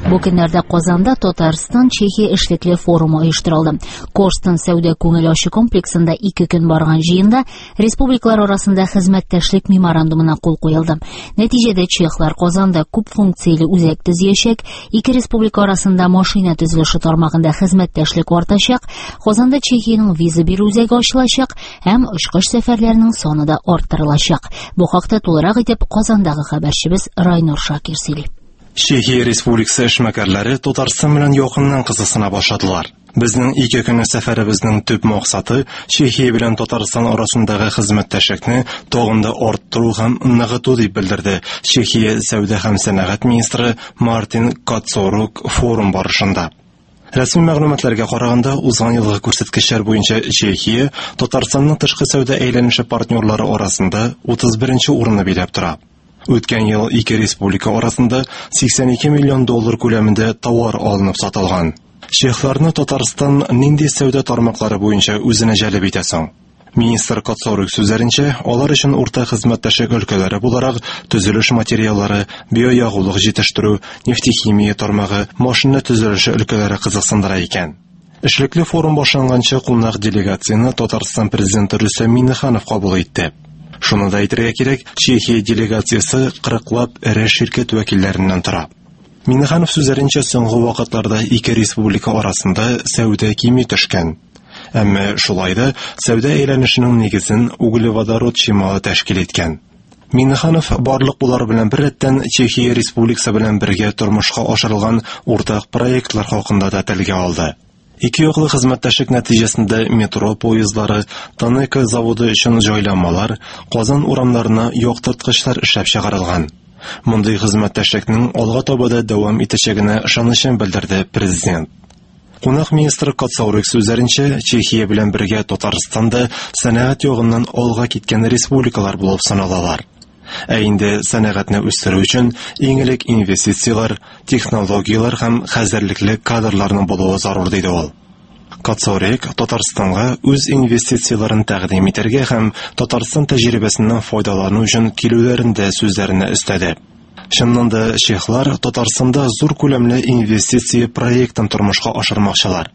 Бу көннәрдә Казанда Татарстан-Чехия эшлекле форумы оештырылды. Корстон сәүдә күңел ачу комплексында 2 көн барган җыенда республикалар арасында хезмәттәшлек меморандумына кул куелды. Нәтиҗәдә чехлар Казанда күп функцияле үзәк төзиячәк, 2 республика арасында машина төзелеше тармагында хезмәттәшлек артачак, Казанда Чехиянең виза бирү үзәге ачылачак һәм очкыч сәфәрләренең саны да арттырылачак. Бу хакта тулырак итеп Казандагы хәбәрчебез Райнур Шакир сөйли. Чехия Республикасы эшмәкәрләре Татарстан белән якыннан кызыксына башладылар. Безнең 2 көнлек сәфәребезнең төп максаты Чехия белән Татарстан арасындагы хезмәттәшлекне тагын да арттыру һәм ныгыту дип белдерде Чехия сәүдә һәм сәнәгать министры Мартин Кацорук форум барышында. Рәсми мәгълүматларга караганда, узган елгы күрсәткечләр буенча Чехия Татарстанның тышкы сәүдә әйләнеше партнерлары арасында 31нче урынны биләп тора. Үткән ел 2 республика арасында $82 миллион күләмендә товар алынып сатылган. Чехларны Татарстан нинди сәүдә тармаклары буенча үзенә җәлеп итә соң? Министр Кацорук сүзләренчә, алар өчен урта хезмәттәшлек өлкәләре буларак төзелеш материаллары, биоягулык җитештерү, нефтехимия тармагы, машина төзелеше өлкәләре кызыксындыра икән. Эшлекле форум башланганчы кунак делегацияне Татарстан президенты Рөстәм Миңнеханов кабул итте. Шуны да әйтергә кирәк, Чехия делегациясе 40лап эре ширкәт вәкилләреннән тора. Миңнеханов сүзләренчә, соңгы вакытларда 2 республика арасында сәүдә кими төшкән. Әмма шулай да сәүдә әйләнешенең нигезен углеводород чималы тәшкил иткән. Миңнеханов барлык булар белән бер рәттән Чехия Республикасы белән бергә тормышка ашырылган уртак проектлар хакында да телгә алды. 2 яклы хезмәттәшлек нәтиҗәсендә метро поездлары, Танека заводы өчен җайланмалар, Казан урамнарына яктырткычлар эшләп чыгарылган. Мондый хезмәттәшлекнең алга таба да дәвам итәчәгенә ышанычын белдерде президент. Кунак министр Кацаурик сүзләренчә, Чехия белән бергә Татарстанда сәнәгать ягыннан алга киткән республикалар булып саналалар. Ә инде сәнәгатьне үстерү өчен иң элек инвестициялар, технологиялар һәм хәзерлекле кадрларның булуы зарур диде ул. Кацаурик Татарстанга үз инвестицияларын тәкъдим итәргә һәм Татарстан тәҗрибәсеннән файдалану өчен килүләрендә сүзләренә өстәде. Чыннан да чехлар Татарстанда зур күләмле инвестиция проектын тормышка ашырмакчылар.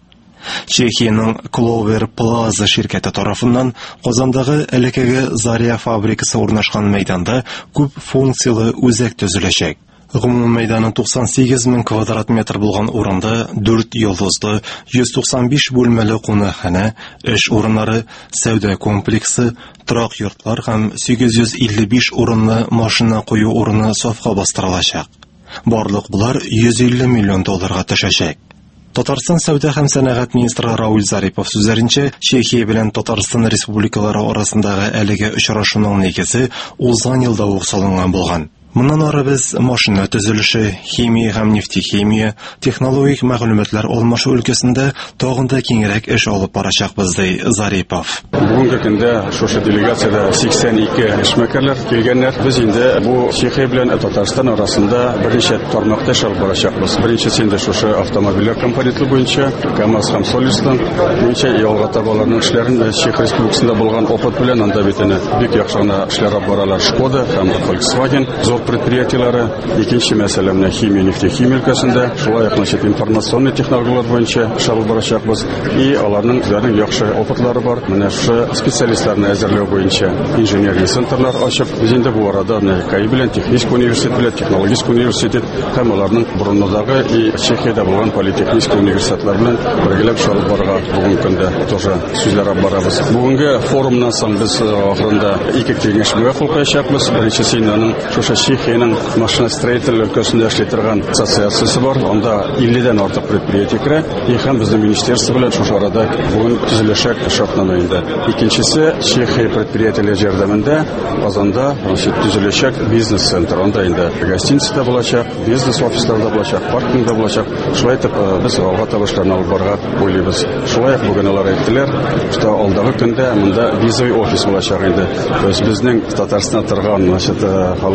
Чехиянең Clover Plaza ширкәте тарафыннан Казандагы элекеге Заря фабрикасы урнашкан мәйданда күп функциялы үзәк төзеләчәк. Гомум мәйданы 98 мең квадрат метр булган урында 4 йолдызлы, 195 бүлмәле кунакханә, эш урыннары, сәүдә комплексы, торак йортлар һәм 855 урынлы машина кую урыны сафка бастырылачак. Барлык булар $150 миллион төшәчәк. Татарстан сәүдә һәм сәнәгать министры Рауль Зарипов сүзләренчә, Чехия белән Татарстан республикалары арасындагы әлеге очрашуның нигезе узган елда ук салынган булган. Моннан ары без машина төзелеше, химия һәм нефтехимия, технологик мәгълүматлар алмашу өлкәсендә тагын да киңрәк эш алып барачакбыз, ди Зарипов. Бүгенге көндә шушы делегациядә 82 эшмәкәрләр килгәннәр. Біз инде бу Чехия белән Татарстан арасында берничә тармакта эш алып барачакбыз. Беренчесе инде шушы автомобильләр компоненты буенча, КАМАЗ һәм Солистан буенча ялга табаларның эшләрен Чех Республикасында булган опыт белән анда битене бик яхшы гына эшләр алып баралар. Шкода һәм Volkswagen предприятиеләре, икенче мәсьәлә менә химия, нефтехимия өлкәсендә, шулай ук информационный технологиялар буенча шабыл барачакбыз. И аларның үзләренең яхшы опытлары бар. Менә шу специалистларны әзерләү буенча инженерия центрлар ачып, без инде бу арада КАИ белән техник университет белән технологик университет һәм аларның бурыннардагы и Чехиядә булган политехник университетлар белән бергәләп шабыл барырга бүгенге көндә тоже сүзләр алып барабыз. Бүгенге форумнан соң без ахырында 2 киңәшмәгә кул куячакбыз. Беренчесе аның шушы Чехиянең машина строитель өлкәсендә эшли торган ассоциациясе бар. Анда 50дән артык предприятие керә. Һәм безнең министерство белән шушы арада бүген төзеләчәк шартнама инде. Икенчесе Чехия предприятиеләре ярдәмендә Казанда төзеләчәк бизнес-центр. Анда инде гостиница булачак, бизнес офисларда булачак, паркингда булачак. Шулай итеп без алга табышларны алып барырга уйлыйбыз. Шулай ук бүген алар әйттеләр, что алдагы көндә монда визовый офис булачак инде. То есть безнең Татарстанда торган халыклар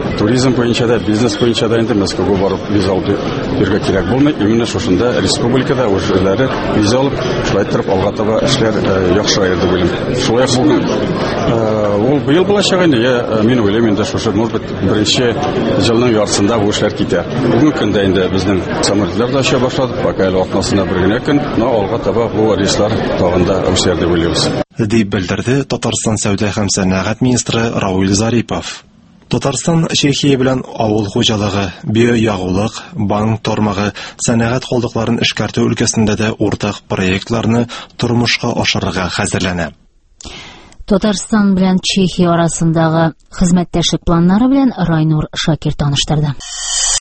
туризм буенча да, бизнес буенча да инде Мәскәүгә барып виза алып йөргә кирәк булмый. Именно шушында республикада үзләре виза алып, шулай торып алга таба эшләр яхшырайды дип уйлыйм. Шулай булган. Ул быел булачак инде, мин уйлыйм инде шушы, может быть, беренче елның яртысында бу эшләр китә. Бүген көндә инде безнең самолетлар да аша башлады, пока әле атнасына бер генә көн, но алга таба бу рейслар тагында үсәр дип уйлыйбыз. Дип белдерде Татарстан сәүдә һәм сәнәгать министры Равил Зарипов. Татарстан Чехия белән авыл хуҗалыгы, биоягулык, банк тармагы, сәнәгать калдыкларын эшкәртү өлкәсендә дә уртак проектларны тормышка ашырырга хәзерләнә. Татарстан белән Чехия арасындагы хезмәттәшлек планнары белән Райнур Шакир таныштырды.